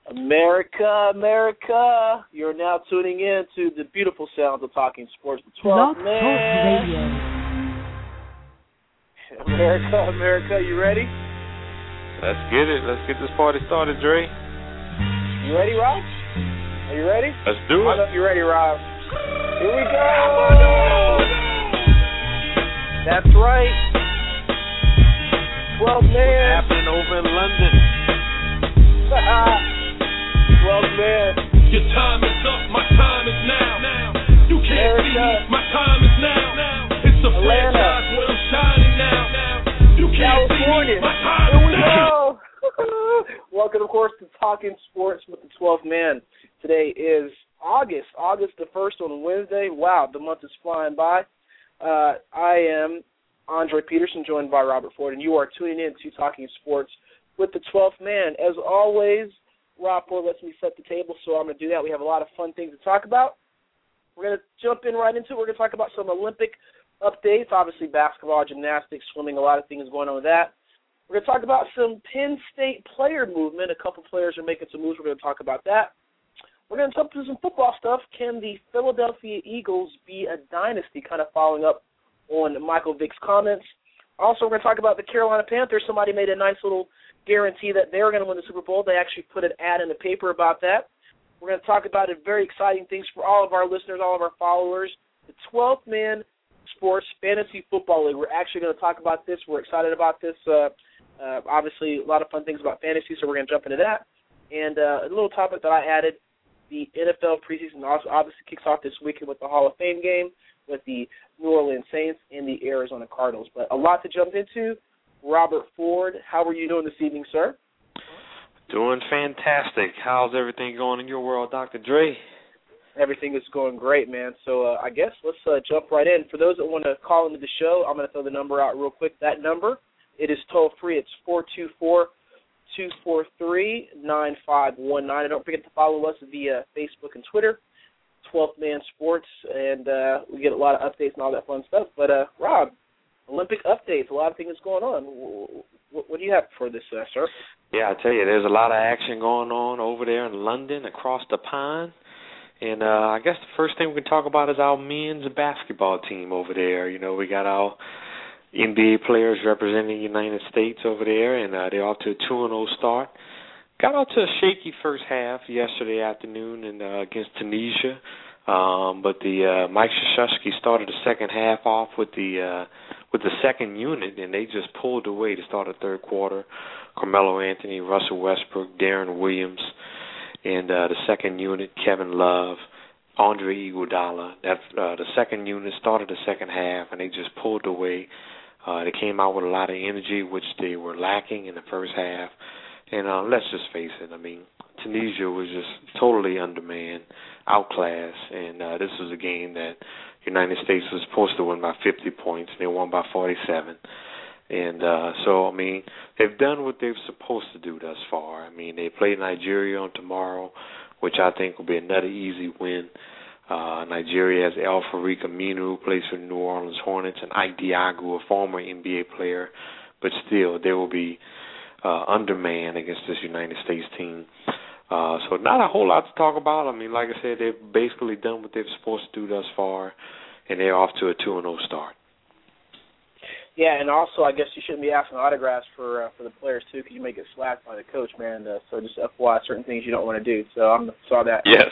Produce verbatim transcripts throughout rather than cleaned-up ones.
America, America, you're now tuning in to the beautiful sounds of Talking Sports with twelve Man. America, America, you ready? Let's get it. Let's get this party started, Dre. You ready, Rob? Are you ready? Let's do it. I know you're ready, Rob. Here we go. That's right. twelve Man. What's happening over in London? twelve Man. Your time is up, my time is now. now. You can't America. see me, my time is now. now. It's a Atlanta. franchise where I'm shining now. now. You can't California. see me, my time Here is we now. go. Welcome, of course, to Talking Sports with the twelve Man. Today is August, August the first on Wednesday. Wow, the month is flying by. Uh, I am Andre Peterson, joined by Robert Ford, and you are tuning in to Talking Sports with the twelfth Man. As always, Rob Ford lets me set the table, so I'm going to do that. We have a lot of fun things to talk about. We're going to jump in right into it. We're going to talk about some Olympic updates, obviously basketball, gymnastics, swimming, a lot of things going on with that. We're going to talk about some Penn State player movement. A couple players are making some moves. We're going to talk about that. We're going to jump into some football stuff. Can the Philadelphia Eagles be a dynasty, kind of following up on Michael Vick's comments. Also, we're going to talk about the Carolina Panthers. Somebody made a nice little guarantee that they were going to win the Super Bowl. They actually put an ad in the paper about that. We're going to talk about it, very exciting things for all of our listeners, all of our followers. The twelfth Man Sports Fantasy Football League. We're actually going to talk about this. We're excited about this. Uh, uh, obviously, a lot of fun things about fantasy, so we're going to jump into that. And uh, a little topic that I added, the N F L preseason also obviously kicks off this weekend with the Hall of Fame game with the New Orleans Saints and the Arizona Cardinals. But a lot to jump into. Robert Ford, how are you doing this evening, sir? Doing fantastic. How's everything going in your world, Doctor Dre? Everything is going great, man. So uh, I guess let's uh, jump right in. For those that want to call into the show, I'm going to throw the number out real quick. That number, it is toll-free. It's four two four, two four three, nine five one nine. And don't forget to follow us via Facebook and Twitter, twelfth Man Sports, and uh, we get a lot of updates and all that fun stuff. But, uh, Rob, Olympic updates, a lot of things going on. What, what do you have for this, uh, sir? Yeah, I tell you, there's a lot of action going on over there in London, across the pond. And uh, I guess the first thing we can talk about is our men's basketball team over there. You know, we got our N B A players representing the United States over there, and uh, they're off to a two and oh start. Got out to a shaky first half yesterday afternoon and uh, against Tunisia. Um, but the uh, Mike Krzyzewski started the second half off with the uh, with the second unit, and they just pulled away to start the third quarter. Carmelo Anthony, Russell Westbrook, Darren Williams, and uh, the second unit, Kevin Love, Andre Iguodala. That uh, the second unit started the second half, and they just pulled away. Uh, they came out with a lot of energy, which they were lacking in the first half. And uh, let's just face it, I mean, Tunisia was just totally undermanned, outclassed, and uh, this was a game that the United States was supposed to win by fifty points, and they won by forty-seven. And uh, so, I mean, they've done what they're supposed to do thus far. I mean, they play Nigeria on tomorrow, which I think will be another easy win. Uh, Nigeria has Al-Farouq Aminu, who plays for the New Orleans Hornets, and Ike Diagu, a former N B A player, but still, they will be Uh, undermanned against this United States team. Uh, so not a whole lot to talk about. I mean, like I said, they've basically done what they're supposed to do thus far, and they're off to a two and oh start. Yeah, and also I guess you shouldn't be asking autographs for uh, for the players, too, because you may get slapped by the coach, man. Uh, so just F Y I, certain things you don't want to do. So I saw that. Yes.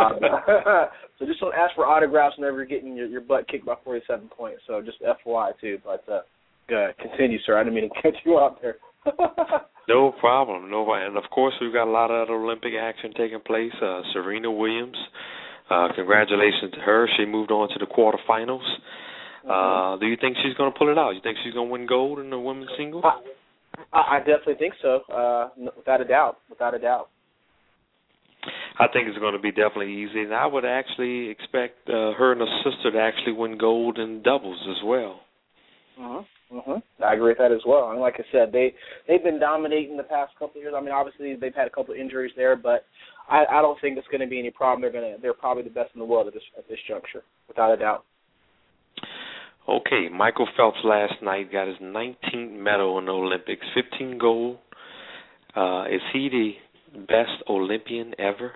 So just don't ask for autographs whenever you're getting your, your butt kicked by forty-seven points. So just F Y I, too. But uh, uh, continue, sir. I didn't mean to cut you out there. No problem. No, and of course we've got a lot of other Olympic action taking place. Uh, Serena Williams, uh, congratulations to her. She moved on to the quarterfinals. Uh, do you think she's going to pull it out? You think she's going to win gold in the women's singles? I, I definitely think so, uh, without a doubt. Without a doubt. I think it's going to be definitely easy, and I would actually expect uh, her and her sister to actually win gold in doubles as well. Uh-huh. Mm-hmm. I agree with that as well. And like I said, they they've been dominating the past couple of years. I mean, obviously they've had a couple of injuries there, but I, I don't think it's going to be any problem. They're going to they're probably the best in the world at this at this juncture, without a doubt. Okay, Michael Phelps last night got his nineteenth medal in the Olympics, fifteen gold. Uh, is he the best Olympian ever?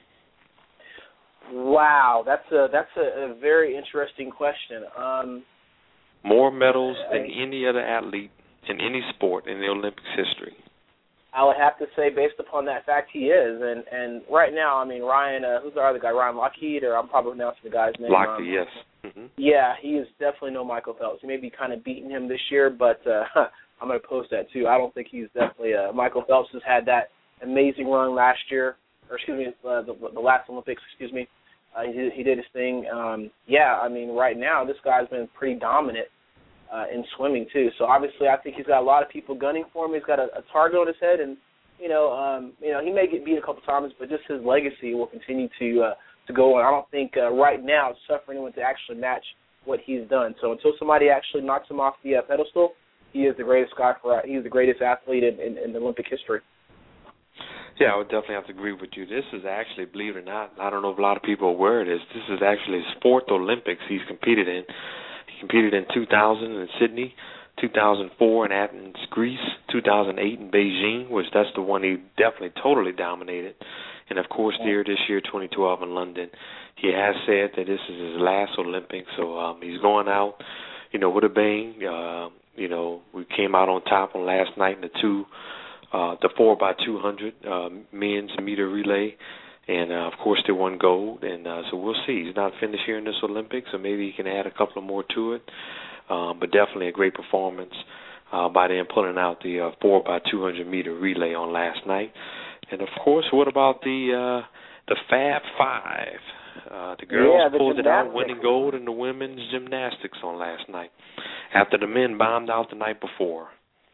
Wow, that's a that's a, a very interesting question. Um, More medals than any other athlete in any sport in the Olympics history. I would have to say, based upon that fact, he is. And and right now, I mean, Ryan, uh, who's the other guy? Ryan Lochte, or I'm probably pronouncing the guy's name. Lochte, um, yes. Mm-hmm. Yeah, he is definitely no Michael Phelps. He may be kind of beating him this year, but uh, I'm going to post that too. I don't think he's definitely uh, Michael Phelps has had that amazing run last year, or excuse me, uh, the, the last Olympics. Excuse me. Uh, he, did, he did his thing. Um, yeah, I mean, right now this guy's been pretty dominant uh, in swimming too. So obviously, I think he's got a lot of people gunning for him. He's got a, a target on his head, and you know, um, you know, he may get beat a couple times, but just his legacy will continue to uh, to go on. I don't think uh, right now it's tough for anyone to actually match what he's done. So until somebody actually knocks him off the uh, pedestal, he is the greatest guy for. Uh, he's the greatest athlete in, in, in Olympic history. Yeah, I would definitely have to agree with you. This is actually, believe it or not, I don't know if a lot of people are aware of this, this is actually his fourth Olympics he's competed in. He competed in two thousand in Sydney, two thousand four in Athens, Greece, two thousand eight in Beijing, which that's the one he definitely totally dominated. And, of course, here this year, twenty twelve in London. He has said that this is his last Olympics, so um, he's going out, you know, with a bang. Uh, you know, we came out on top on last night in the two Uh, the four by two hundred uh, men's meter relay, and uh, of course they won gold. And uh, so we'll see. He's not finished here in this Olympics, so maybe he can add a couple more to it. Um, but definitely a great performance uh, by them pulling out the uh, four by two hundred meter relay on last night. And of course, what about the uh, the Fab Five? Uh, the girls yeah, the pulled it out, gymnastics. winning gold in the women's gymnastics on last night, after the men bombed out the night before.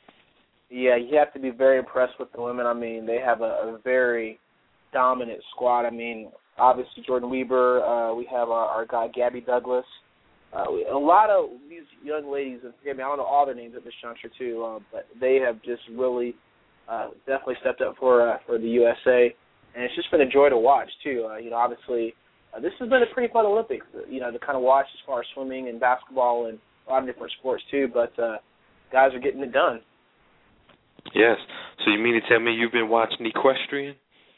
Yeah, you have to be very impressed with the women. I mean, they have a, a very dominant squad. I mean, obviously Jordan Weber. Uh, we have our, our guy Gabby Douglas. Uh, we, a lot of these young ladies, and forgive me, I don't know all their names at this juncture too, uh, but they have just really uh, definitely stepped up for uh, for the U S A, and it's just been a joy to watch too. Uh, you know, obviously uh, this has been a pretty fun Olympics. You know, to kind of watch as far as swimming and basketball and a lot of different sports too. But uh, guys are getting it done. Yes. So you mean to tell me you've been watching equestrian?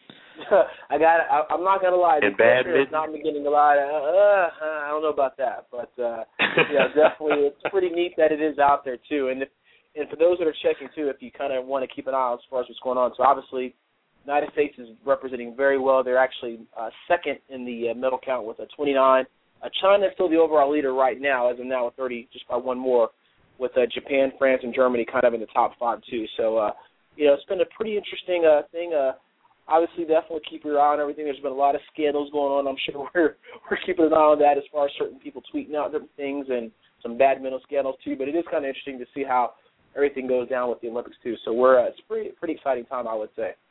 I got. I, I'm not gonna lie. And badminton? It's not beginning to lie. Uh, uh, I don't know about that, but uh, yeah, definitely, it's pretty neat that it is out there too. And if, and for those that are checking too, if you kind of want to keep an eye on as far as what's going on, so obviously, the United States is representing very well. They're actually uh, second in the uh, medal count with a twenty-nine. Uh, China is still the overall leader right now, as of now with thirty, just by one more, with uh, Japan, France, and Germany kind of in the top five too. So, uh, you know, it's been a pretty interesting uh, thing. Uh, obviously, definitely keep your eye on everything. There's been a lot of scandals going on. I'm sure we're we're keeping an eye on that as far as certain people tweeting out different things and some badminton scandals too. But it is kind of interesting to see how everything goes down with the Olympics too. So we're uh, it's a pretty pretty exciting time, I would say.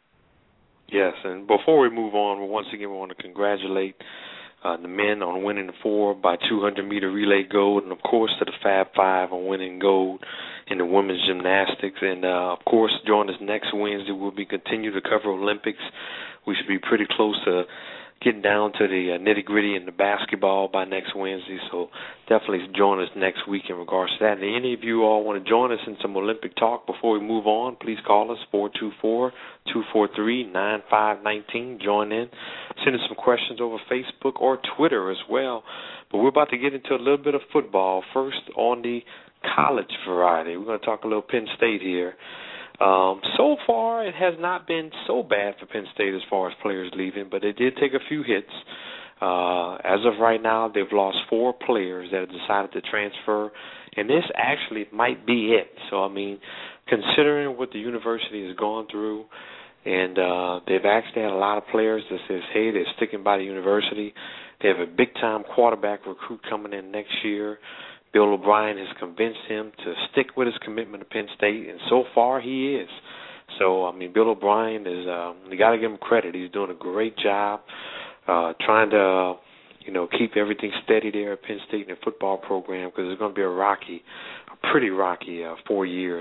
Yes, and before we move on, once again we want to congratulate Uh, the men on winning the four by two hundred meter relay gold, and of course to the Fab Five on winning gold in the women's gymnastics. And uh, of course, join us next Wednesday. We'll be continue to cover Olympics. We should be pretty close to getting down to the uh, nitty gritty in the basketball by next Wednesday. So definitely join us next week in regards to that. And any of you all want to join us in some Olympic talk before we move on, please call us four two four, two four three, nine five one nine. Join in. Send us some questions over Facebook or Twitter as well. But we're about to get into a little bit of football. First on the college variety. We're going to talk a little Penn State here. Um, so far, it has not been so bad for Penn State as far as players leaving, but they did take a few hits. Uh, as of right now, they've lost four players that have decided to transfer, and this actually might be it. So, I mean, considering what the university has gone through, and uh, they've actually had a lot of players that says, hey, they're sticking by the university. They have a big-time quarterback recruit coming in next year. Bill O'Brien has convinced him to stick with his commitment to Penn State, and so far he is. So, I mean, Bill O'Brien is, uh, you got to give him credit. He's doing a great job uh, trying to, uh, you know, keep everything steady there at Penn State in the football program, because it's going to be a rocky, a pretty rocky uh, four years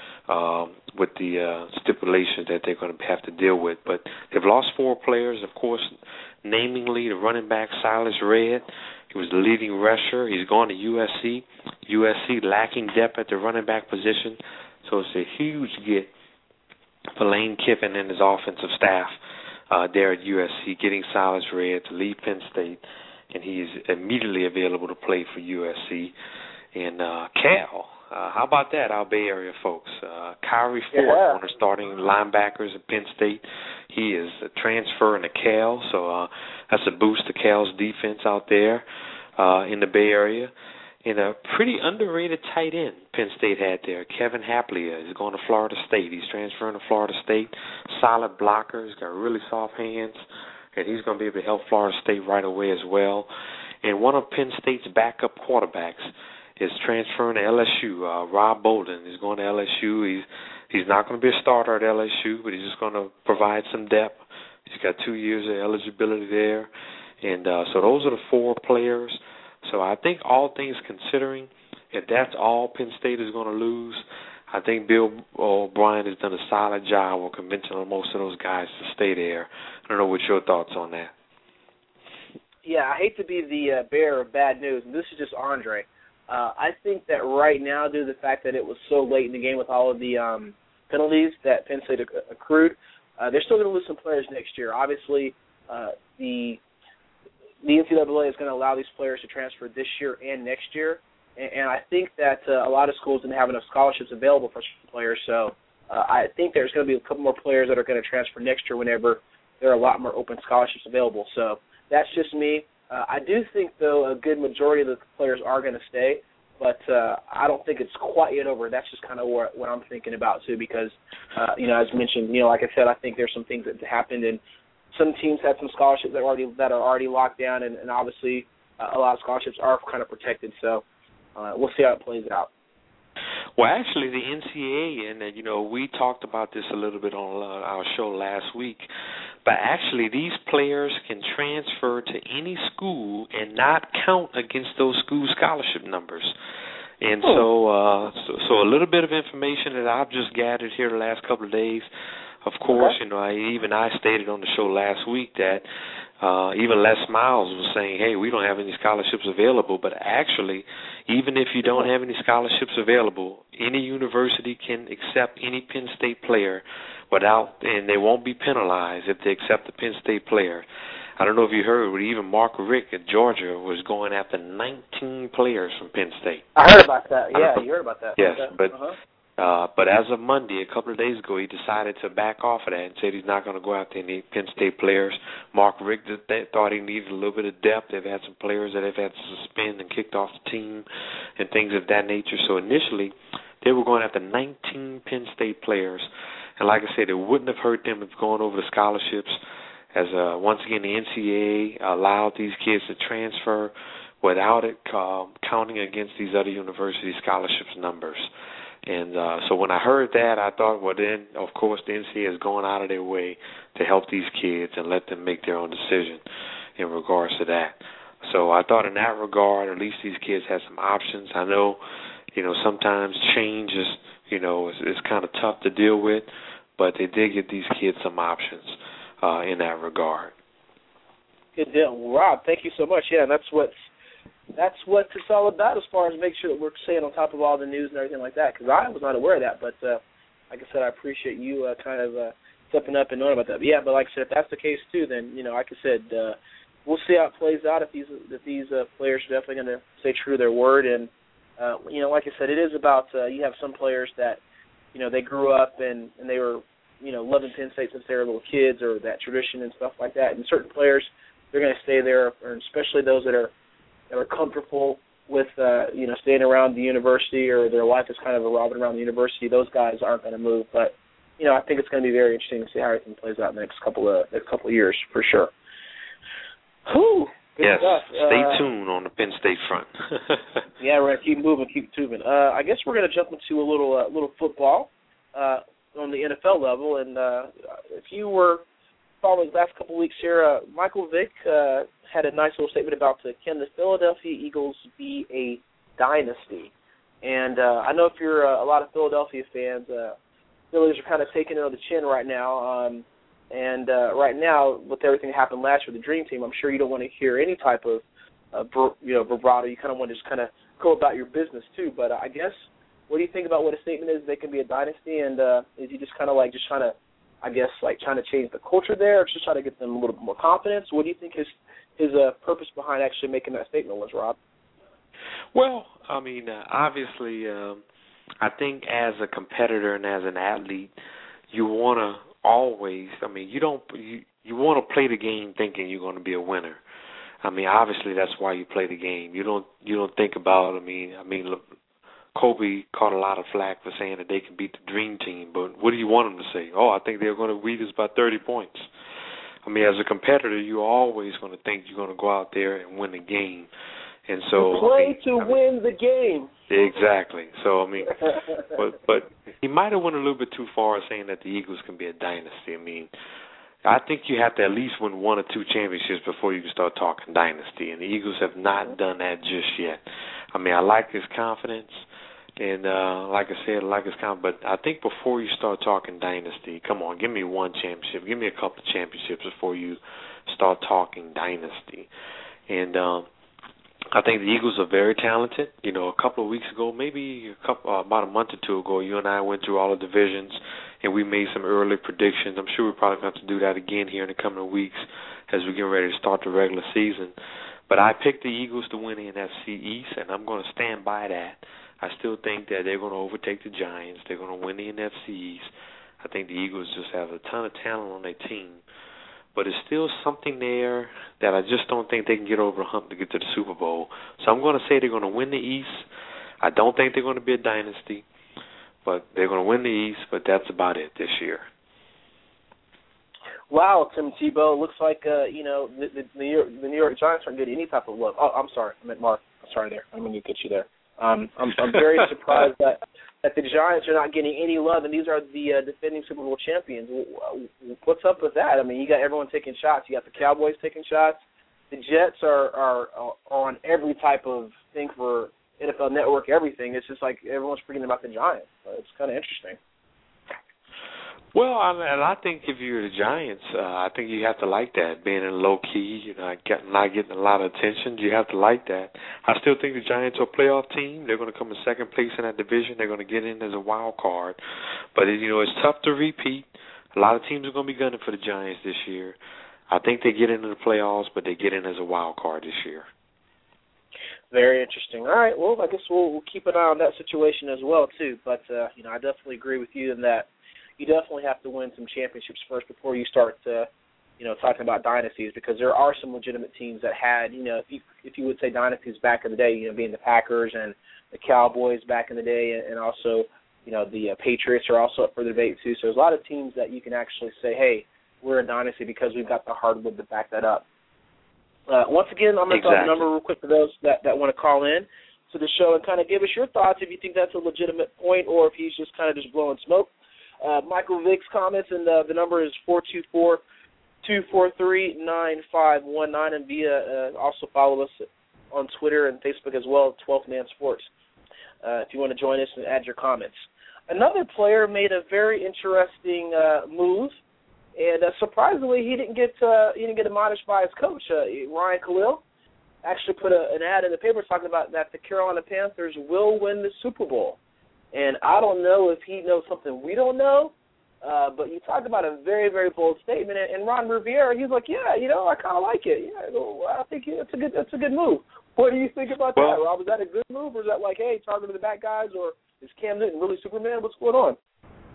um, with the uh, stipulations that they're going to have to deal with. But they've lost four players, of course, namingly the running back Silas Redd. He was the leading rusher. He's gone to U S C. U S C lacking depth at the running back position, so it's a huge get for Lane Kiffin and his offensive staff uh, there at U S C, getting Silas Red to leave Penn State, and he is immediately available to play for U S C. And uh, Cal, uh, how about that, our Bay Area folks? Uh, Kyrie Ford, yeah. one of the starting linebackers at Penn State, he is transferring to Cal, so uh, that's a boost to Cal's defense out there uh, in the Bay Area. And a pretty underrated tight end Penn State had there, Kevin Haplia, is going to Florida State. He's transferring to Florida State. Solid blocker. He's got really soft hands, and he's going to be able to help Florida State right away as well. And one of Penn State's backup quarterbacks is transferring to L S U. Uh, Rob Bolden is going to L S U. He's he's not going to be a starter at L S U, but he's just going to provide some depth. He's got two years of eligibility there. And uh, so those are the four players. So I think all things considering, if that's all Penn State is going to lose, I think Bill O'Brien has done a solid job of convincing most of those guys to stay there. I don't know what your thoughts on that. Yeah, I hate to be the uh, bearer of bad news, and this is just Andre. Uh, I think that right now, due to the fact that it was so late in the game with all of the um, penalties that Penn State acc- accrued, uh, they're still going to lose some players next year. Obviously, uh, the the N C double A is going to allow these players to transfer this year and next year, and, and I think that uh, a lot of schools didn't have enough scholarships available for players, so uh, I think there's going to be a couple more players that are going to transfer next year whenever there are a lot more open scholarships available. So that's just me. Uh, I do think, though, a good majority of the players are going to stay, but uh, I don't think it's quite yet over. That's just kind of what, what I'm thinking about, too, because, uh, you know, as mentioned, you know, like I said, I think there's some things that happened, and some teams had some scholarships that are already, that are already locked down, and, and obviously uh, a lot of scholarships are kind of protected. So uh, we'll see how it plays out. Well, actually, the N C double A, and, uh, you know, we talked about this a little bit on uh, our show last week, but actually these players can transfer to any school and not count against those school scholarship numbers. And oh. so, uh, so so a little bit of information that I've just gathered here the last couple of days. Of course, okay. you know, I, even I stated on the show last week that uh, even Les Miles was saying, hey, we don't have any scholarships available. But actually, even if you don't have any scholarships available, any university can accept any Penn State player without, and they won't be penalized if they accept a Penn State player. I don't know if you heard, but even Mark Richt at Georgia was going after nineteen players from Penn State. I heard about that. Yeah, you heard about that. Yes, okay. but uh-huh. uh, but as of Monday, a couple of days ago, he decided to back off of that and said he's not going to go after any Penn State players. Mark Richt thought he needed a little bit of depth. They've had some players that they've had to suspend and kicked off the team and things of that nature. So initially, they were going after nineteen Penn State players. And like I said, it wouldn't have hurt them if going over the scholarships. As uh, once again, the N C double A allowed these kids to transfer without it uh, counting against these other university scholarships numbers. And uh, so when I heard that, I thought, well, then, of course, the N C double A is going out of their way to help these kids and let them make their own decision in regards to that. So I thought in that regard, at least these kids had some options. I know, you know, sometimes change is, you know, is, is kind of tough to deal with, but they did give these kids some options uh, in that regard. Good deal. Rob, thank you so much. Yeah, that's what that's what it's all about as far as make sure that we're staying on top of all the news and everything like that, because I was not aware of that. But uh, like I said, I appreciate you uh, kind of uh, stepping up and knowing about that. But yeah, but like I said, if that's the case too, then, you know, like I said, uh, we'll see how it plays out if these if these uh, players are definitely going to stay true to their word. And, uh, you know, like I said, it is about uh, you have some players that, you know, they grew up and, and they were, you know, loving Penn State since they were little kids, or that tradition and stuff like that. And certain players, they're going to stay there, or especially those that are that are comfortable with, uh, you know, staying around the university, or their life is kind of revolving around the university. Those guys aren't going to move. But, you know, I think it's going to be very interesting to see how everything plays out in the next couple of next couple of years for sure. Whew, good yes, stuff. stay uh, tuned on the Penn State front. Yeah, we're going to keep moving, keep tubing. Uh, I guess we're going to jump into a little uh, little football. Uh, on the N F L level, and uh, if you were following the last couple of weeks here, uh, Michael Vick uh, had a nice little statement about uh, can the Philadelphia Eagles be a dynasty? And uh, I know if you're uh, a lot of Philadelphia fans, uh, Phillies are kind of taking it on the chin right now, um, and uh, right now, with everything that happened last year with the Dream Team, I'm sure you don't want to hear any type of uh, br- you know, bravado. You kind of want to just kind of go about your business too, but uh, I guess what do you think about what his statement is? They can be a dynasty, and uh, is he just kind of like just trying to, I guess, like trying to change the culture there, or just trying to get them a little bit more confidence? What do you think his his uh, purpose behind actually making that statement was, Rob? Well, I mean, uh, obviously, um, I think as a competitor and as an athlete, you want to always, I mean, you don't, you, you want to play the game thinking you're going to be a winner. I mean, obviously, that's why you play the game. You don't, you don't think about, I mean, I mean, look, Kobe caught a lot of flack for saying that they can beat the dream team, but what do you want them to say? Oh, I think they're going to beat us by thirty points. I mean, as a competitor, you're always going to think you're going to go out there and win the game. And so you play I mean, to I mean, win the game. Exactly. So I mean, but but he might have went a little bit too far saying that the Eagles can be a dynasty. I mean, I think you have to at least win one or two championships before you can start talking dynasty, and the Eagles have not done that just yet. I mean, I like his confidence, and uh, like I said, I like his confidence, but I think before you start talking dynasty, come on, give me one championship, give me a couple of championships before you start talking dynasty. And um, I think the Eagles are very talented. You know, a couple of weeks ago, maybe a couple, uh, about a month or two ago, you and I went through all the divisions, and we made some early predictions. I'm sure we're probably going to have to do that again here in the coming weeks as we get ready to start the regular season. But I picked the Eagles to win the N F C East, and I'm going to stand by that. I still think that they're going to overtake the Giants. They're going to win the N F C East. I think the Eagles just have a ton of talent on their team. But there's still something there that I just don't think they can get over the hump to get to the Super Bowl. So I'm going to say they're going to win the East. I don't think they're going to be a dynasty, but they're going to win the East, but that's about it this year. Wow, Tim Tebow, looks like, uh, you know, the, the, the, New York, the New York Giants aren't getting any type of love. Oh, I'm sorry. I meant Mark. I'm sorry there. I mean, you get you there. Um, I'm, I'm very surprised that, that the Giants are not getting any love, and these are the uh, defending Super Bowl champions. What's up with that? I mean, you got everyone taking shots. You got the Cowboys taking shots. The Jets are, are, are on every type of thing for N F L Network, everything. It's just like everyone's forgetting about the Giants. So it's kind of interesting. Well, I, and I think if you're the Giants, uh, I think you have to like that, being in low key, you know, get, not getting a lot of attention. You have to like that. I still think the Giants are a playoff team. They're going to come in second place in that division. They're going to get in as a wild card. But, you know, it's tough to repeat. A lot of teams are going to be gunning for the Giants this year. I think they get into the playoffs, but they get in as a wild card this year. Very interesting. All right, well, I guess we'll, we'll keep an eye on that situation as well, too. But, uh, you know, I definitely agree with you in that you definitely have to win some championships first before you start, uh, you know, talking about dynasties, because there are some legitimate teams that had, you know, if you, if you would say dynasties back in the day, you know, being the Packers and the Cowboys back in the day, and also, you know, the uh, Patriots are also up for debate too. So there's a lot of teams that you can actually say, hey, we're a dynasty because we've got the hardwood to back that up. Uh, once again, I'm going to exactly. talk the number real quick for those that, that want to call in to the show and kind of give us your thoughts if you think that's a legitimate point or if he's just kind of just blowing smoke. Uh, Michael Vick's comments, and uh, the number is four two four, two four three, nine five one nine, and via uh, also follow us on Twitter and Facebook as well, twelfth Man Sports, uh, if you want to join us and add your comments. Another player made a very interesting uh, move, and uh, surprisingly, he didn't get uh, he didn't get admonished by his coach, uh, Ryan Khalil. Actually put a, an ad in the paper talking about that the Carolina Panthers will win the Super Bowl. And I don't know if he knows something we don't know, uh, but you talk about a very, very bold statement. And, and Ron Rivera, he's like, yeah, you know, I kind of like it. Yeah, I think it's a good, it's a good move. What do you think about well, that, Rob? Is that a good move, or is that like, hey, targeting the bad guys, or is Cam Newton really Superman? What's going on?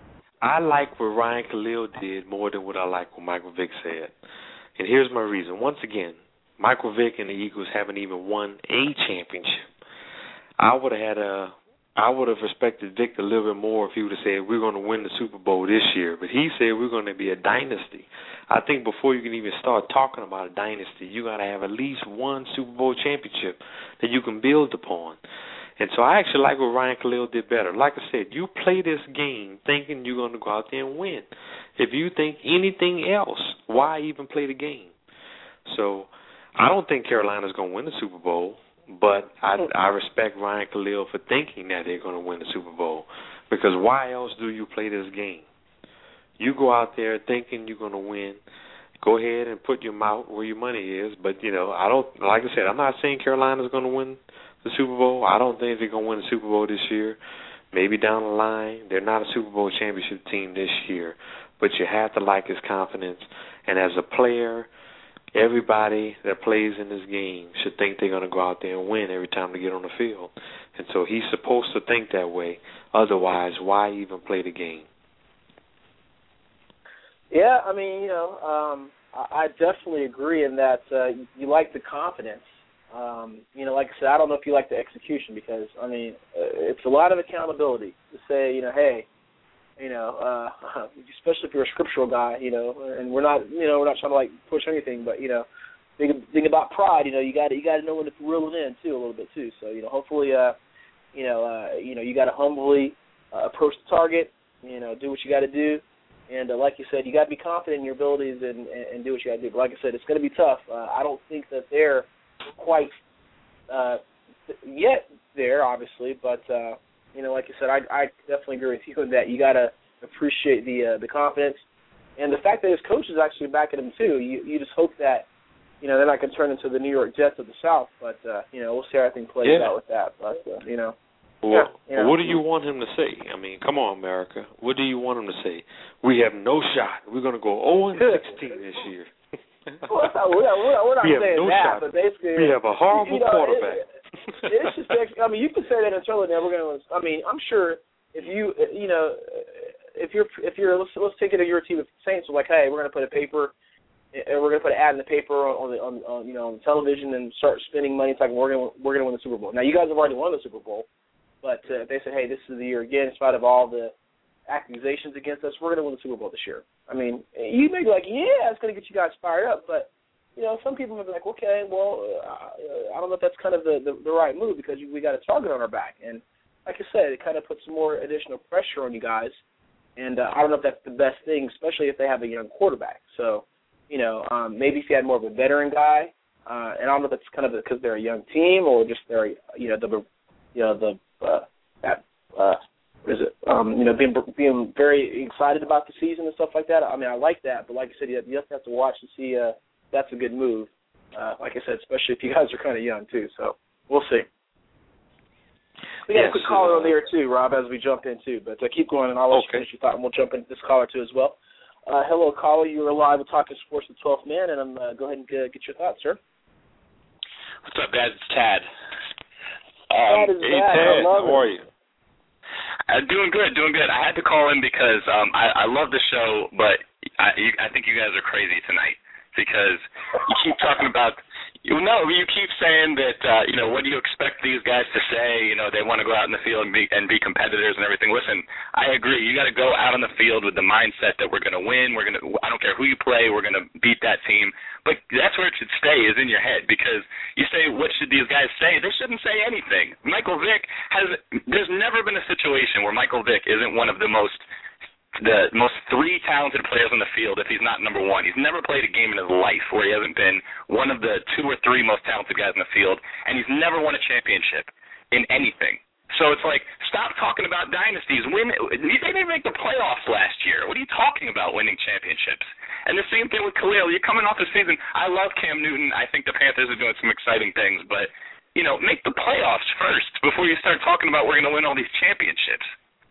I like what Ryan Khalil did more than what I like what Michael Vick said. And here's my reason. Once again, Michael Vick and the Eagles haven't even won a championship. I would have had a I would have respected Vic a little bit more if he would have said we're going to win the Super Bowl this year. But he said we're going to be a dynasty. I think before you can even start talking about a dynasty, you got to have at least one Super Bowl championship that you can build upon. And so I actually like what Ryan Khalil did better. Like I said, you play this game thinking you're going to go out there and win. If you think anything else, why even play the game? So I don't think Carolina's going to win the Super Bowl. But I, I respect Ryan Khalil for thinking that they're going to win the Super Bowl, because why else do you play this game? You go out there thinking you're going to win. Go ahead and put your mouth where your money is. But, you know, I don't, like I said, I'm not saying Carolina's going to win the Super Bowl. I don't think they're going to win the Super Bowl this year. maybe down the line, they're not a Super Bowl championship team this year, but you have to like his confidence. And as a player, everybody that plays in this game should think they're going to go out there and win every time they get on the field. And so he's supposed to think that way. Otherwise, why even play the game? Yeah, I mean, you know, um, I, I definitely agree in that uh, you like the confidence. Um, you know, like I said, I don't know if you like the execution because, I mean, uh, it's a lot of accountability to say, you know, hey, you know, uh, especially if you're a scriptural guy, you know, and we're not, you know, we're not trying to like push anything, but you know, think, think about pride. You know, you got to you got to know when to reel it in too a little bit too. So you know, hopefully, uh, you know, uh, you know, you got to humbly uh, approach the target. You know, do what you got to do, and uh, like you said, you got to be confident in your abilities and, and, and do what you got to do. But like I said, it's going to be tough. Uh, I don't think that they're quite uh, yet there, obviously, but. Uh, You know, like you said, I, I definitely agree with you in that you got to appreciate the uh, the confidence. And the fact that his coach is actually backing him, too. You you just hope that, you know, they're not going to turn into the New York Jets of the South. But, uh, you know, we'll see how everything plays yeah. out with that. But, uh, you know. Well, yeah, you know. What do you want him to say? I mean, come on, America. What do you want him to say? We have no shot. We're going to go oh and sixteen this year. well, not, we're not, we're not we saying no that, shot. but basically. We have a horrible you know, quarterback. It, it's just, I mean, you can say that internally. That we're going to. I mean, I'm sure if you, you know, if you're, if you're, let's let's take it to your team. If Saints are like, hey, we're going to put a paper, we're going to put an ad in the paper on the, on, on you know, on television and start spending money. It's like we're going to, we're going to win the Super Bowl. Now, you guys have already won the Super Bowl, but uh, if they say, hey, this is the year again, in spite of all the accusations against us, we're going to win the Super Bowl this year. I mean, you may be like, yeah, it's going to get you guys fired up, but. You know, some people may be like, okay, well, uh, I don't know if that's kind of the, the, the right move because we got a target on our back. And like I said, it kind of puts some more additional pressure on you guys. And uh, I don't know if that's the best thing, especially if they have a young quarterback. So, you know, um, maybe if you had more of a veteran guy, uh, and I don't know if that's kind of because they're a young team or just they're, you know, the, you know, the, uh, that, uh, what is it, um, you know, being being very excited about the season and stuff like that. I mean, I like that, but like I said, you have, you have to watch to see uh, that's a good move. Uh, like I said, especially if you guys are kind of young, too. So we'll see. We got yes, a quick caller uh, on there, too, Rob, as we jump in, too. But uh, keep going, and I'll let okay. you finish your thought, and we'll jump into this caller, too, as well. Uh, hello, caller. You are live with Talking Sports with twelfth Man, and I'm uh, go ahead and uh, get your thoughts, sir. What's up, guys? It's Tad. Um, Tad is hey, bad. Tad, I love how it. are you? Uh, doing good, doing good. I had to call in because um, I, I love the show, but I, you, I think you guys are crazy tonight. Because you keep talking about, you know, you keep saying that, uh, you know, what do you expect these guys to say? You know, they want to go out in the field and be, and be competitors and everything. Listen, I agree. You got to go out on the field with the mindset that we're going to win. We're going to, I don't care who you play, we're going to beat that team. But that's where it should stay, is in your head. Because you say, what should these guys say? They shouldn't say anything. Michael Vick has, there's never been a situation where Michael Vick isn't one of the most the most three talented players on the field if he's not number one. He's never played a game in his life where he hasn't been one of the two or three most talented guys in the field, and he's never won a championship in anything. So it's like, stop talking about dynasties. Win. They didn't make the playoffs last year. What are you talking about, winning championships? And the same thing with Khalil. You're coming off the season. I love Cam Newton. I think the Panthers are doing some exciting things, but, you know, make the playoffs first before you start talking about we're going to win all these championships.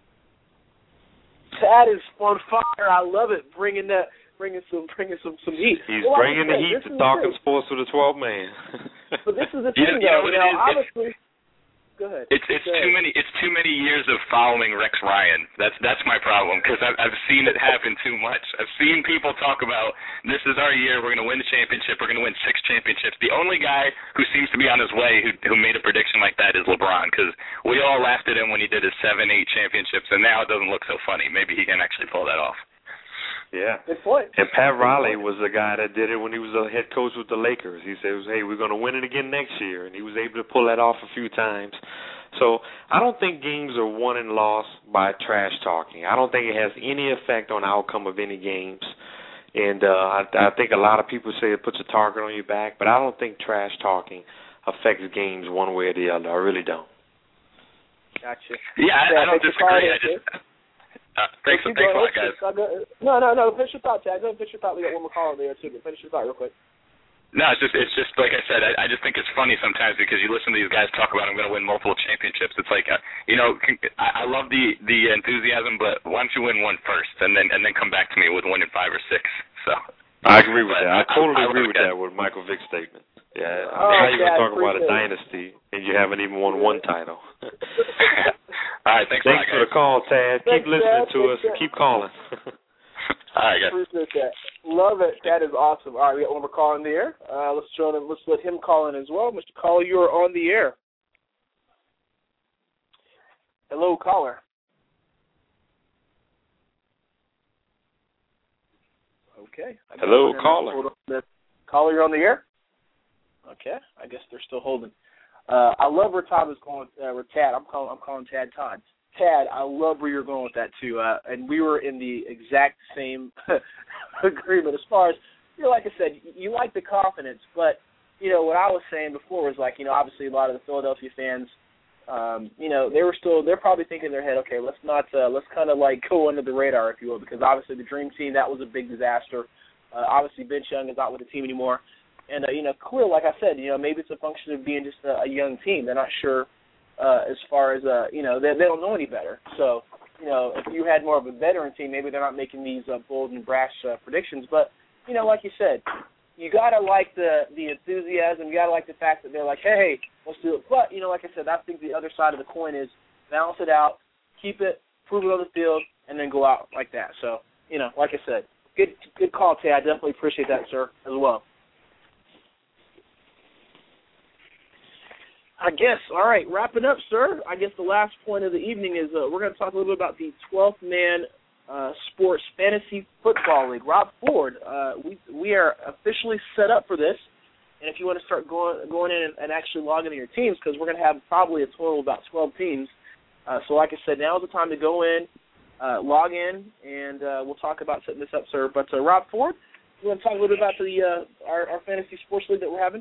Tad is on fire. I love it. Bringing that, bringing some, bringing some, some heat. He's well, bringing the heat to Talking Sports with the twelfth Man. But this is the thing, you know, though. you know, know obviously. Go ahead. It's it's Go too ahead. many it's too many years of following Rex Ryan. That's that's my problem because I've I've seen it happen too much. I've seen people talk about this is our year. We're going to win the championship. We're going to win six championships. The only guy who seems to be on his way who who made a prediction like that is LeBron because we all laughed at him when he did his seven eight championships and now it doesn't look so funny. Maybe he can actually pull that off. Yeah. Good point. And Pat Riley was the guy that did it when he was a head coach with the Lakers. He said, hey, we're going to win it again next year. And he was able to pull that off a few times. So I don't think games are won and lost by trash talking. I don't think it has any effect on the outcome of any games. And uh, I, I think a lot of people say it puts a target on your back, but I don't think trash talking affects games one way or the other. I really don't. Gotcha. Yeah, I, I don't disagree. I just... Uh, thanks, you thanks a go, lot, guys. No, no, no. Finish your thought, Chad. Go finish your thought. We got one more caller there, too. But finish your thought real quick. No, it's just it's just like I said. I, I just think it's funny sometimes because you listen to these guys talk about I'm going to win multiple championships. It's like uh, you know I, I love the the enthusiasm, but why don't you win one first and then and then come back to me with winning five or six? So I agree with that. I totally I, I agree with that, that with Michael Vick's statement. Yeah, I mean, oh, how you yeah, gonna talk about a dynasty and you haven't even won one title? All right, thanks, thanks for the call, Tad. Thanks, keep listening Tad. to thanks, us. Tad. And keep calling. All right, guys. Appreciate that. Love it. That is awesome. All right, we got one more call in the air. Uh, let's show him. Let's let him call in as well. Mister Caller, you are on the air. Hello, caller. Okay. Hello, caller. Caller, you're on the air? Okay. I guess they're still holding. Uh, I love where Todd was going uh, with Tad. I'm calling I'm calling Tad Todd. Tad, I love where you're going with that too. Uh, and we were in the exact same agreement as far as, you know, like I said, you like the confidence, but, you know, what I was saying before was like, you know, obviously a lot of the Philadelphia fans, um, you know, they were still, they're probably thinking in their head, okay, let's not, uh, let's kind of like go under the radar, if you will, because obviously the Dream Team, that was a big disaster. Uh, obviously Vince Young is not with the team anymore. And, uh, you know, clearly, like I said, you know, maybe it's a function of being just a, a young team. They're not sure uh, as far as, uh, you know, they, they don't know any better. So, you know, if you had more of a veteran team, maybe they're not making these uh, bold and brash uh, predictions. But, you know, like you said, you got to like the, the enthusiasm. You got to like the fact that they're like, hey, let's do it. But, you know, like I said, I think the other side of the coin is balance it out, keep it, prove it on the field, and then go out like that. So, you know, like I said, good good call, Tay. I definitely appreciate that, sir, as well. I guess, all right, wrapping up, sir. I guess the last point of the evening is uh, we're going to talk a little bit about the twelfth Man uh, Sports Fantasy Football League. Rob Ford, uh, we we are officially set up for this, and if you want to start going going in and, and actually logging in your teams, because we're going to have probably a total of about twelve teams. Uh, so like I said, now is the time to go in, uh, log in, and uh, we'll talk about setting this up, sir. But uh, Rob Ford, you want to talk a little bit about the uh, our, our Fantasy Sports League that we're having?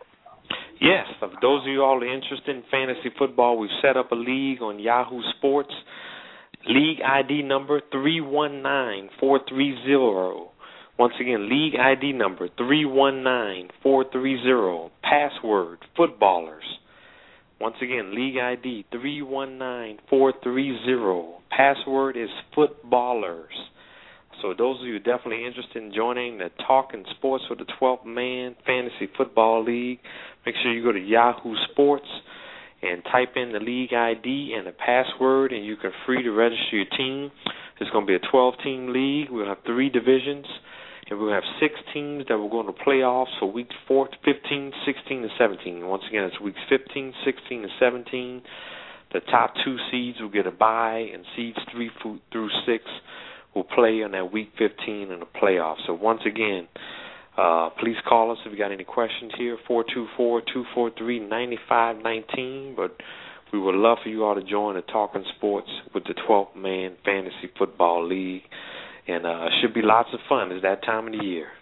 Yes, for those of you all interested in fantasy football, we've set up a league on Yahoo Sports. League I D number three one nine four three zero. Once again, league I D number three one nine four three zero. Password, footballers. Once again, league I D three one nine four three zero. Password is footballers. So those of you definitely interested in joining the Talking Sports with the twelfth Man Fantasy Football League, make sure you go to Yahoo Sports and type in the league I D and the password, and you can free to register your team. It's going to be a twelve-team league. We'll have three divisions, and we'll have six teams that will go into playoffs for weeks four, fifteen, sixteen, and seventeen. Once again, it's weeks fifteen, sixteen, and seventeen. The top two seeds will get a bye, and seeds three through six will play on that week fifteen in the playoffs. So once again, uh, please call us if you got any questions here, four two four, two four three, nine five one nine. But we would love for you all to join the Talking Sports with the twelfth Man Fantasy Football League. And uh, it should be lots of fun. It's that time of the year.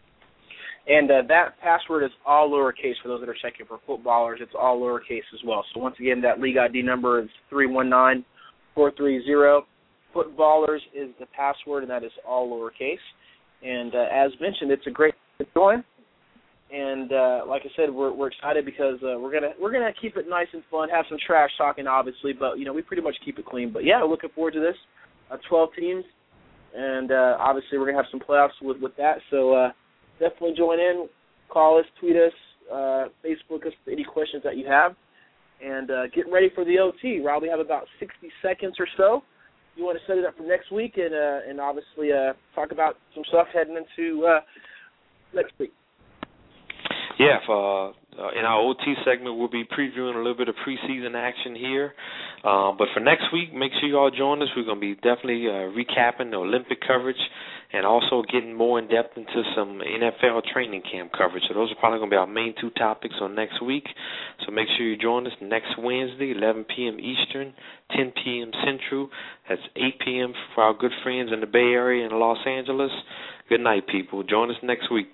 And uh, that password is all lowercase for those that are checking for footballers. It's all lowercase as well. So once again, that league I D number is three one nine four three zero. Footballers is the password, and that is all lowercase. And uh, as mentioned, it's a great join. And uh, like I said, we're we're excited because uh, we're gonna we're gonna keep it nice and fun, have some trash talking, obviously, but you know we pretty much keep it clean. But yeah, looking forward to this. Uh, twelve teams, and uh, obviously we're gonna have some playoffs with with that. So uh, definitely join in, call us, tweet us, uh, Facebook us for any questions that you have, and uh, get ready for the O T. Rob, we have about sixty seconds or so. You want to set it up for next week and uh, and obviously uh, talk about some stuff heading into uh, next week. Yeah, for, uh, in our O T segment, we'll be previewing a little bit of preseason action here. Uh, but for next week, make sure you all join us. We're going to be definitely uh, recapping the Olympic coverage and also getting more in-depth into some N F L training camp coverage. So those are probably going to be our main two topics on next week. So make sure you join us next Wednesday, eleven p.m. Eastern, ten p.m. Central. That's eight p.m. for our good friends in the Bay Area and Los Angeles. Good night, people. Join us next week.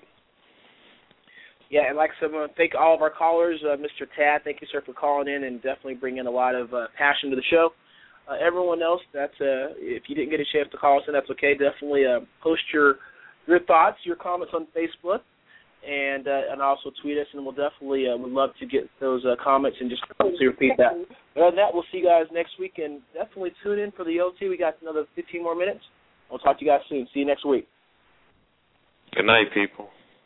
Yeah, and like I said, I want to thank all of our callers. Uh, Mister Tad, thank you, sir, for calling in and definitely bringing a lot of uh, passion to the show. Uh, everyone else, that's uh, if you didn't get a chance to call us in, that's okay. Definitely uh, post your your thoughts, your comments on Facebook, and and uh, and also tweet us, and we'll definitely uh, would love to get those uh, comments and just to repeat that. But other than that, we'll see you guys next week, and definitely tune in for the O T. We got another fifteen more minutes. We'll talk to you guys soon. See you next week. Good night, people.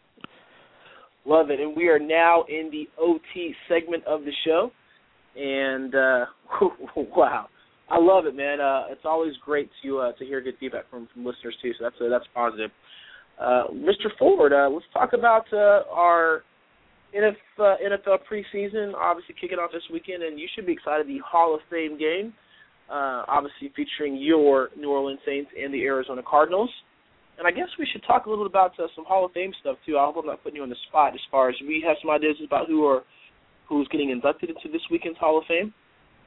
Love it. And we are now in the O T segment of the show. And, uh, wow, I love it, man. Uh, it's always great to uh, to hear good feedback from, from listeners, too, so that's uh, that's positive. Uh, Mister Ford, uh, let's talk about uh, our N F L preseason, obviously kicking off this weekend, and you should be excited. The Hall of Fame game, uh, obviously featuring your New Orleans Saints and the Arizona Cardinals. And I guess we should talk a little bit about uh, some Hall of Fame stuff, too. I hope I'm not putting you on the spot as far as we have some ideas about who are who's getting inducted into this weekend's Hall of Fame.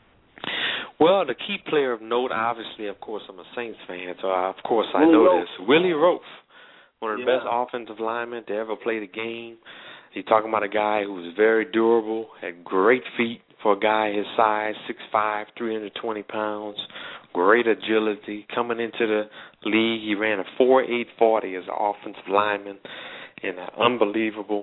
Well, the key player of note, obviously, of course, I'm a Saints fan, so I, of course I Willie know Roaf. this. Willie Roaf, one of the Yeah. best offensive linemen to ever play the game. You're talking about a guy who was very durable, had great feet for a guy his size, six five, three hundred twenty pounds, great agility. Coming into the league, he ran a four eight forty as an offensive lineman, and uh, unbelievable.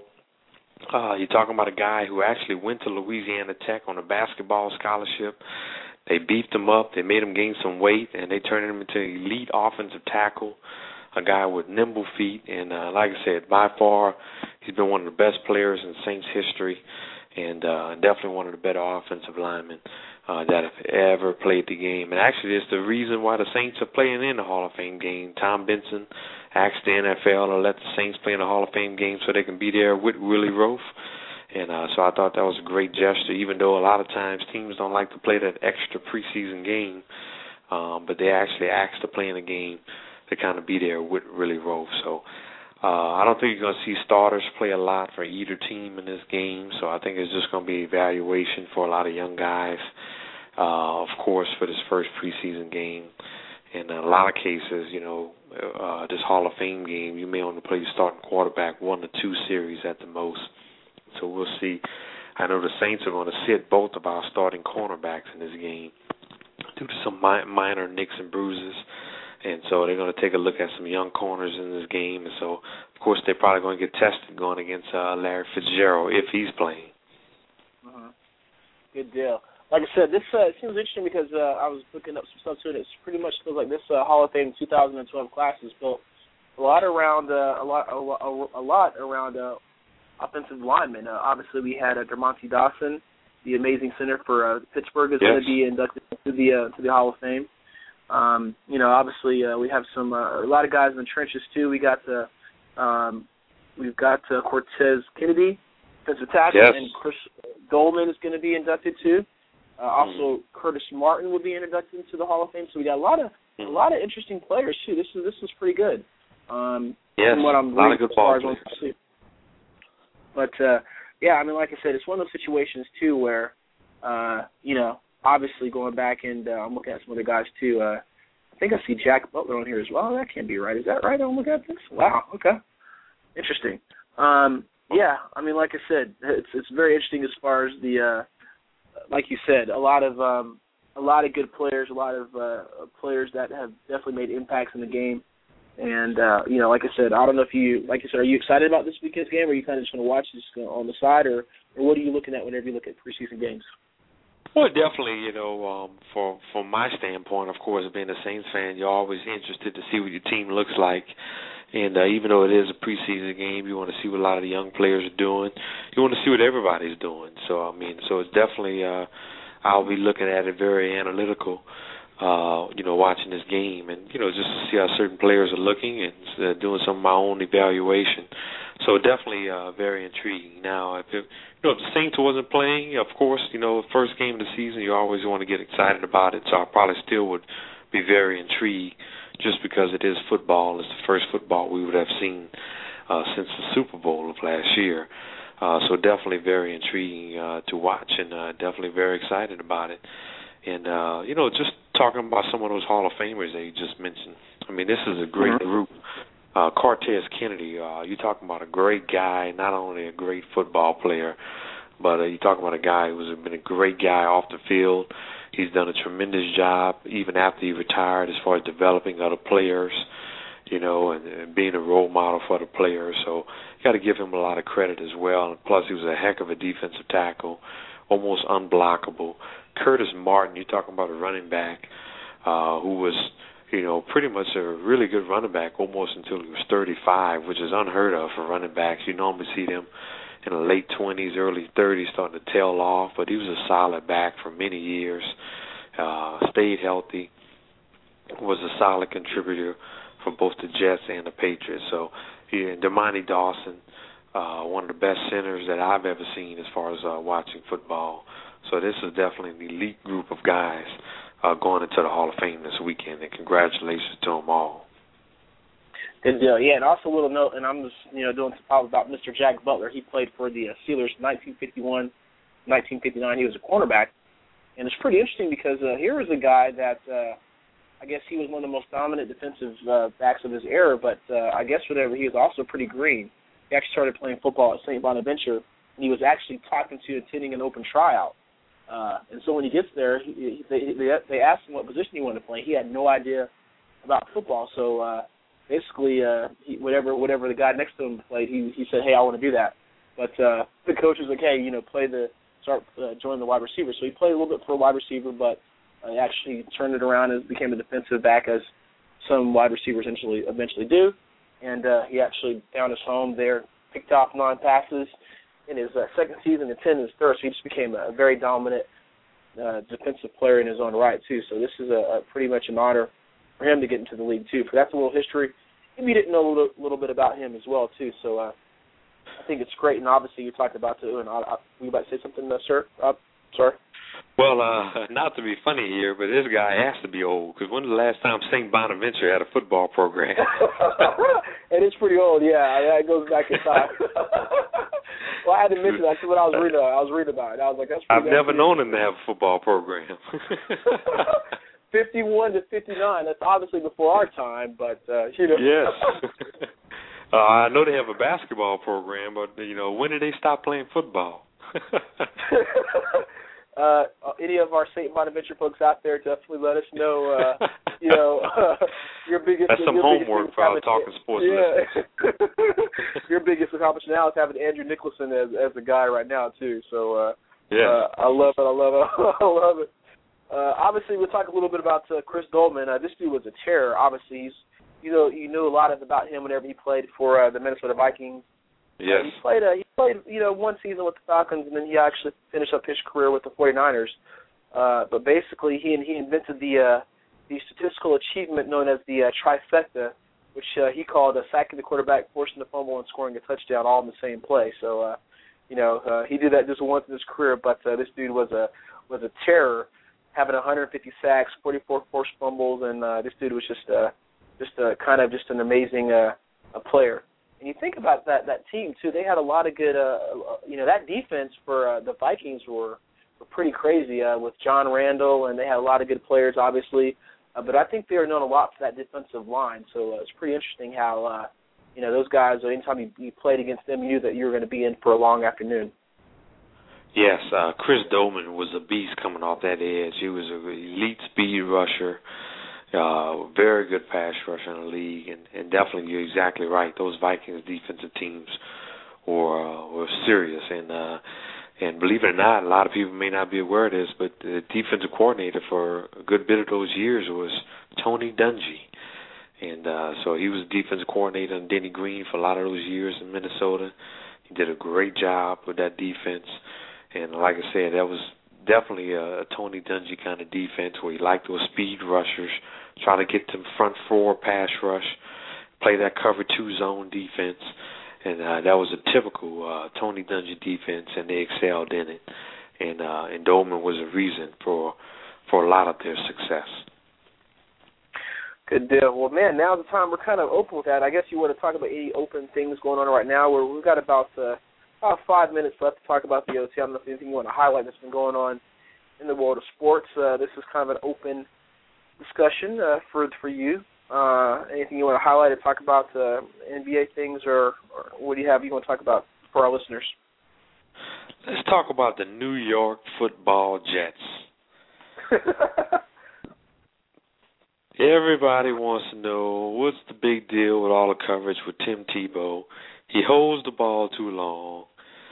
Uh, you're talking about a guy who actually went to Louisiana Tech on a basketball scholarship. They beefed him up. They made him gain some weight, and they turned him into an elite offensive tackle, a guy with nimble feet. And uh, like I said, by far, he's been one of the best players in Saints history, and uh, definitely one of the better offensive linemen uh, that have ever played the game. And actually, it's the reason why the Saints are playing in the Hall of Fame game. Tom Benson asked the N F L to let the Saints play in the Hall of Fame game so they can be there with Willie Roaf. And uh, so I thought that was a great gesture, even though a lot of times teams don't like to play that extra preseason game, um, but they actually asked to play in a game to kind of be there with Willie Roaf. So uh, I don't think you're going to see starters play a lot for either team in this game, so I think it's just going to be evaluation for a lot of young guys, uh, of course, for this first preseason game. In a lot of cases, you know, uh, this Hall of Fame game, you may only play your starting quarterback one to two series at the most. So we'll see. I know the Saints are going to sit both of our starting cornerbacks in this game due to some mi- minor nicks and bruises. And so they're going to take a look at some young corners in this game. And so, of course, they're probably going to get tested going against uh, Larry Fitzgerald if he's playing. Uh-huh. Good deal. Like I said, this uh, seems interesting because uh, I was looking up some stuff too, and it's pretty much feels like this uh, Hall of Fame two thousand twelve class is built a lot around uh, a lot a, a lot around uh, offensive linemen. Uh, obviously, we had uh, Dermontti Dawson, the amazing center for uh, Pittsburgh, is yes. going to be inducted to the uh, to the Hall of Fame. Um, you know, obviously, uh, we have some uh, a lot of guys in the trenches too. We got the um, we've got uh, Cortez Kennedy, defensive tackle, yes. and Chris Goldman is going to be inducted too. Uh, also, mm. Curtis Martin will be inducted into the Hall of Fame. So we got a lot of mm. a lot of interesting players too. This is this is pretty good. Um, yes, from what I'm a lot of good ball players. But uh, yeah, I mean, like I said, it's one of those situations too where uh, you know, obviously going back and uh, I'm looking at some other guys too. Uh, I think I see Jack Butler on here as well. That can't be right. Is that right? I'm looking at this. Wow. Okay. Interesting. Um, yeah, I mean, like I said, it's it's very interesting as far as the. Uh, Like you said, a lot of um, a lot of good players, a lot of uh, players that have definitely made impacts in the game. And uh, you know, like I said, I don't know if you, like you said, are you excited about this weekend's game, or are you kind of just going to watch this on the side, or, or what are you looking at whenever you look at preseason games? Well, definitely, you know, um, for from my standpoint, of course, being a Saints fan, you're always interested to see what your team looks like. And uh, even though it is a preseason game, you want to see what a lot of the young players are doing. You want to see what everybody's doing. So, I mean, so it's definitely, uh, I'll be looking at it very analytical, uh, you know, watching this game. And, you know, just to see how certain players are looking and uh, doing some of my own evaluation. So definitely uh, very intriguing. Now, if it, you know, if the Saints wasn't playing, of course, you know, first game of the season, you always want to get excited about it. So I probably still would be very intrigued, just because it is football. It's the first football we would have seen uh, since the Super Bowl of last year. Uh, so definitely very intriguing uh, to watch, and uh, definitely very excited about it. And, uh, you know, just talking about some of those Hall of Famers that you just mentioned, I mean, this is a great mm-hmm. group. Uh, Cortez Kennedy, uh, you're talking about a great guy, not only a great football player, but uh, you're talking about a guy who's been a great guy off the field. He's done a tremendous job even after he retired as far as developing other players. you know, and, and being a role model for the players. So you got to give him a lot of credit as well. And plus, he was a heck of a defensive tackle, almost unblockable. Curtis Martin, you're talking about a running back uh, who was, you know, pretty much a really good running back almost until he was thirty-five, which is unheard of for running backs. You normally see them in the late twenties, early thirties starting to tail off, but he was a solid back for many years, uh, stayed healthy, was a solid contributor for both the Jets and the Patriots. So, he, and Damani Dawson, uh, one of the best centers that I've ever seen as far as uh, watching football. So this is definitely an elite group of guys uh, going into the Hall of Fame this weekend, and congratulations to them all. Good deal. Yeah, and also a little note, and I'm just, you know, doing some talk about Mister Jack Butler. He played for the uh, Steelers nineteen fifty-one, nineteen fifty-nine. He was a cornerback. And it's pretty interesting because uh, here was a guy that uh, I guess he was one of the most dominant defensive uh, backs of his era, but uh, I guess whatever, he was also pretty green. He actually started playing football at Saint Bonaventure, and he was actually talking to attending an open tryout. Uh, and so when he gets there, he, they, they they asked him what position he wanted to play. He had no idea about football, so uh, basically, uh, he, whatever whatever the guy next to him played, he he said, "Hey, I want to do that." But uh, the coach was like, "Hey, you know, play the start uh, join the wide receiver." So he played a little bit for a wide receiver, but uh, he actually turned it around and became a defensive back, as some wide receivers eventually eventually do. And uh, he actually found his home there, picked off nine passes in his uh, second season and ten in his third. So he just became a very dominant uh, defensive player in his own right too. So this is a, a pretty much an honor for him to get into the league too. For that's a little history. Maybe you didn't know a little, little bit about him as well too. So uh, I think it's great. And obviously you talked about too. And I, I, were you about to say something, uh, sir? Uh, sorry. Well, uh, not to be funny here, but this guy has to be old, because when was the last time Saint Bonaventure had a football program? It is pretty old, yeah. It goes back in time. Well, I had to mention that. That's what I was reading about. I was reading about it. I was like, that's pretty I've never known him to have a football program. fifty-one to fifty-nine, that's obviously before our time, but, uh, you know. Yes. uh, I know they have a basketball program, but, you know, when did they stop playing football? Uh, any of our Saint Bonaventure folks out there, definitely let us know, uh, you know, uh, your biggest... That's some your homework for our Talking Sports yeah. Your biggest accomplishment now is having Andrew Nicholson as as the guy right now, too. So, uh, yeah. uh, I love it, I love it, I love it. Uh, obviously, we'll talk a little bit about uh, Chris Dolman. Uh, this dude was a terror. Obviously, he's, you know, you knew a lot about him whenever he played for uh, the Minnesota Vikings. Yes. Uh, he played, uh, he played, you know, one season with the Falcons, and then he actually finished up his career with the forty-niners. Uh, but basically, he he invented the uh, the statistical achievement known as the uh, trifecta, which uh, he called uh, sacking the quarterback, forcing the fumble, and scoring a touchdown all in the same play. So, uh, you know, uh, he did that just once in his career. But uh, this dude was a was a terror, having one hundred fifty sacks, forty-four forced fumbles, and uh, this dude was just uh, just uh, kind of just an amazing uh, a player. And you think about that that team, too, they had a lot of good, uh, you know, that defense for uh, the Vikings were, were pretty crazy uh, with John Randall, and they had a lot of good players, obviously. Uh, but I think they were known a lot for that defensive line. So uh, it's pretty interesting how, uh, you know, those guys, anytime you, you played against them, you knew that you were going to be in for a long afternoon. Yes, uh, Chris Dolman was a beast coming off that edge. He was an elite speed rusher. Uh, very good pass rusher in the league, and, and definitely you're exactly right. Those Vikings defensive teams were uh, were serious, and uh, and believe it or not, a lot of people may not be aware of this, but the defensive coordinator for a good bit of those years was Tony Dungy, and uh, so he was defensive coordinator under Denny Green for a lot of those years in Minnesota. He did a great job with that defense, and like I said, that was definitely a, a Tony Dungy kind of defense where he liked those speed rushers, try to get them front four pass rush, play that cover two zone defense, and uh, that was a typical uh, Tony Dungy defense, and they excelled in it. And uh, and Dolman was a reason for for a lot of their success. Good deal. Well, man, now's the time we're kind of open with that. I guess you want to talk about any open things going on right now. Where we've got about uh, about five minutes left to talk about the O T. I don't know if anything you want to highlight that's been going on in the world of sports. Uh, this is kind of an open discussion uh, for for you. Uh, anything you want to highlight or talk about uh, N B A things, or, or what do you have you want to talk about for our listeners? Let's talk about the New York Football Jets. Everybody wants to know what's the big deal with all the coverage with Tim Tebow. He holds the ball too long.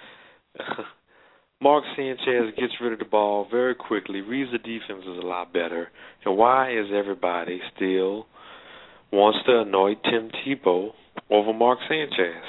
Mark Sanchez gets rid of the ball very quickly, reads the defense is a lot better. And why is everybody still wants to anoint Tim Tebow over Mark Sanchez?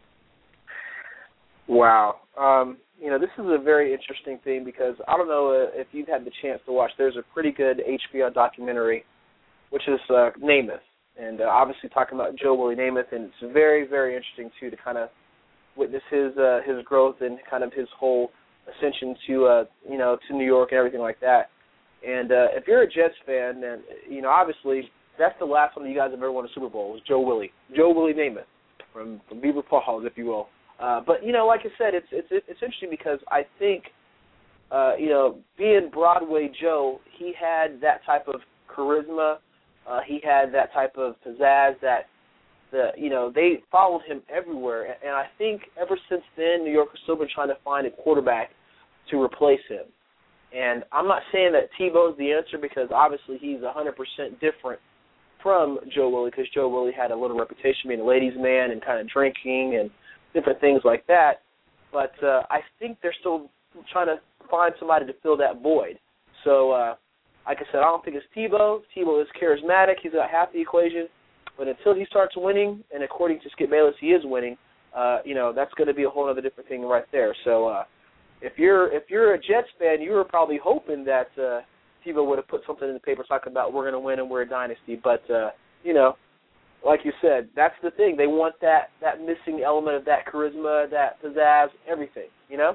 Wow. Um, you know, this is a very interesting thing because I don't know if you've had the chance to watch. There's a pretty good H B O documentary, which is uh, Namath, and uh, obviously talking about Joe Willie Namath, and it's very, very interesting, too, to kind of witness his uh, his growth and kind of his whole ascension to, uh, you know, to New York and everything like that. And uh, if you're a Jets fan, then, you know, obviously that's the last one you guys have ever won a Super Bowl was Joe Willie. Joe Willie Namath from, from Beaver Falls, if you will. Uh, but, you know, like I said, it's it's it's interesting because I think, uh, you know, being Broadway Joe, he had that type of charisma. Uh, he had that type of pizzazz that, the you know, they followed him everywhere. And, and I think ever since then, New York has still been trying to find a quarterback to replace him. And I'm not saying that Tebow's the answer because obviously he's one hundred percent different from Joe Willie because Joe Willie had a little reputation being a ladies' man and kind of drinking and different things like that. But uh, I think they're still trying to find somebody to fill that void. So, uh, like I said, I don't think it's Tebow. Tebow is charismatic. He's got half the equation. But until he starts winning, and according to Skip Bayless, he is winning, uh, you know, that's going to be a whole other different thing right there. So uh, if you're if you're a Jets fan, you were probably hoping that uh, Tebow would have put something in the paper talking about we're going to win and we're a dynasty. But, uh, you know, like you said, that's the thing. They want that, that missing element of that charisma, that pizzazz, everything, you know?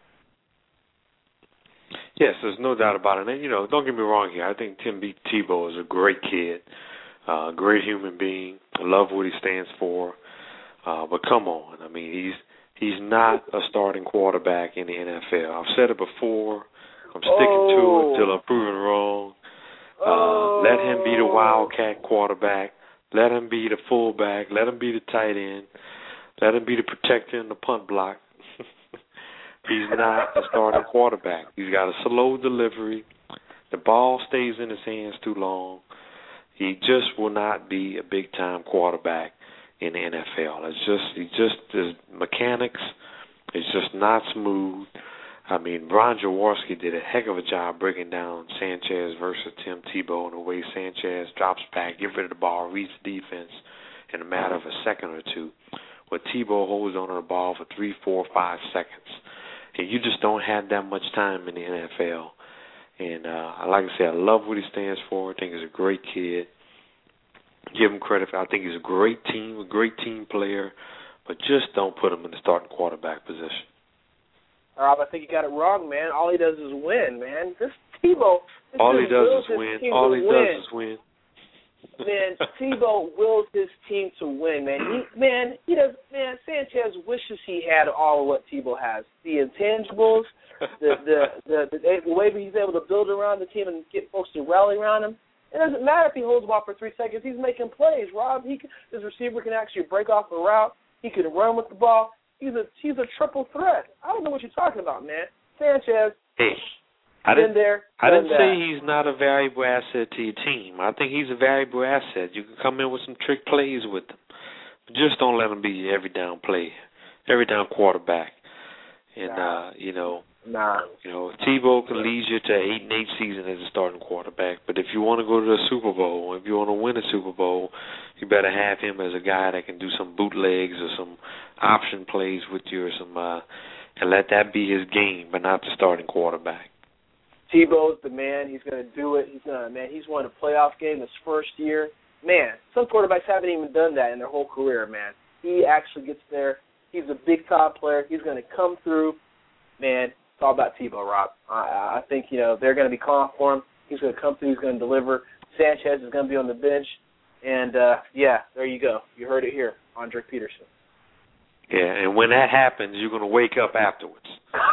Yes, there's no doubt about it. And, you know, don't get me wrong here. I think Tim B. Tebow is a great kid, a uh, great human being. I love what he stands for. Uh, but come on. I mean, he's he's not a starting quarterback in the N F L. I've said it before. I'm sticking oh. to it until I'm proven wrong. Uh, oh. Let him be the Wildcat quarterback. Let him be the fullback. Let him be the tight end. Let him be the protector in the punt block. He's not a starting quarterback. He's got a slow delivery. The ball stays in his hands too long. He just will not be a big-time quarterback in the N F L. It's just, he just, his mechanics is just not smooth. I mean, Ron Jaworski did a heck of a job breaking down Sanchez versus Tim Tebow and the way Sanchez drops back, gets rid of the ball, reads the defense in a matter of a second or two, where Tebow holds on to the ball for three, four, five seconds. And you just don't have that much time in the N F L. And uh, like I said, I love what he stands for. I think he's a great kid. Give him credit for I think he's a great team, a great team player, but just don't put him in the starting quarterback position. Rob, I think you got it wrong, man. All he does is win, man. This Tebow, this all he does is win. All he win. does is win. Man, Tebow wills his team to win, man. He, man, he does. Man, Sanchez wishes he had all of what Tebow has: the intangibles, the the the, the, the way he's able to build around the team and get folks to rally around him. It doesn't matter if he holds the ball for three seconds. He's making plays. Rob, he can, his receiver can actually break off a route. He can run with the ball. He's a he's a triple threat. I don't know what you're talking about, man. Sanchez. Hey. I didn't, there, I didn't that. say he's not a valuable asset to your team. I think he's a valuable asset. You can come in with some trick plays with him. But just don't let him be every down play, every down quarterback. And, nah. uh, you know, nah. you know, Tebow can lead you to eight and eight season as a starting quarterback. But if you want to go to the Super Bowl, if you want to win a Super Bowl, you better have him as a guy that can do some bootlegs or some option plays with you or some, uh, and let that be his game, but not the starting quarterback. Tebow's the man. He's going to do it. He's going to, man, he's won a playoff game his first year. Man, some quarterbacks haven't even done that in their whole career, man. He actually gets there. He's a big-time player. He's going to come through. Man, it's all about Tebow, Rob. I, I think, you know, they're going to be calling for him. He's going to come through. He's going to deliver. Sanchez is going to be on the bench. And, uh, yeah, there you go. You heard it here on Drake Peterson. Yeah, and when that happens, you're going to wake up afterwards.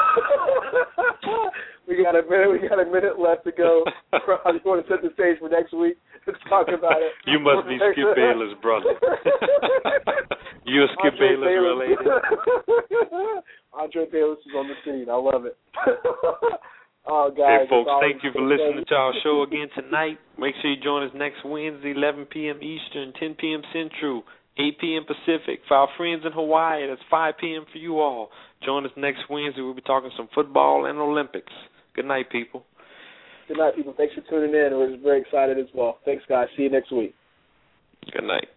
we got a minute. We got a minute left to go. I just want to set the stage for next week. Let's talk about it. You must be Skip Bayless' brother. You're Skip Andre Bayless related. Andre Bayless is on the scene. I love it. Oh, guys. Hey, folks, thank you for listening to our show again tonight. Make sure you join us next Wednesday, eleven p.m. Eastern, ten p.m. Central, eight p.m. Pacific. For our friends in Hawaii, that's five p.m. for you all. Join us next Wednesday. We'll be talking some football and Olympics. Good night, people. Good night, people. Thanks for tuning in. We're very excited as well. Thanks, guys. See you next week. Good night.